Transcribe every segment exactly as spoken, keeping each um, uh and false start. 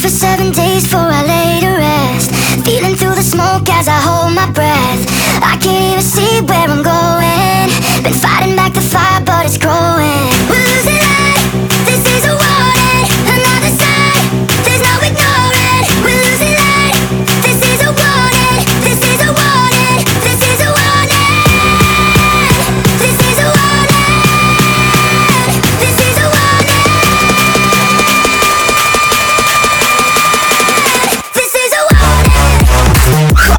for seven days before I lay to rest. Feeling through the smoke as I hold my breath. I can't even see where I'm going. Been fighting back the fire, but it's growing. We're losing light, this is a warning. Another sign, there's no ignoring. We're losing light, this is a warning. This is a warning, this is a warning. This is a warning. This is a warning. This is a warning.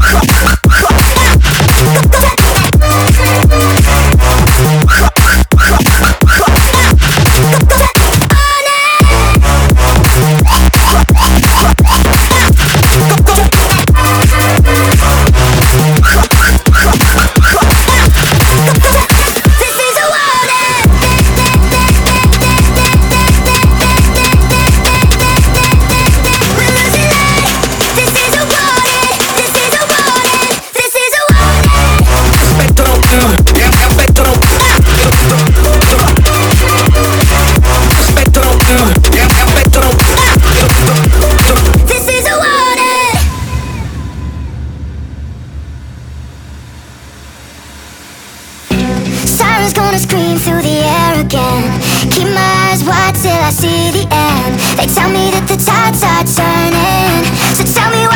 Sirens gonna scream through the air again. Keep my eyes wide till I see the end. They tell me that the tides are turning, so tell me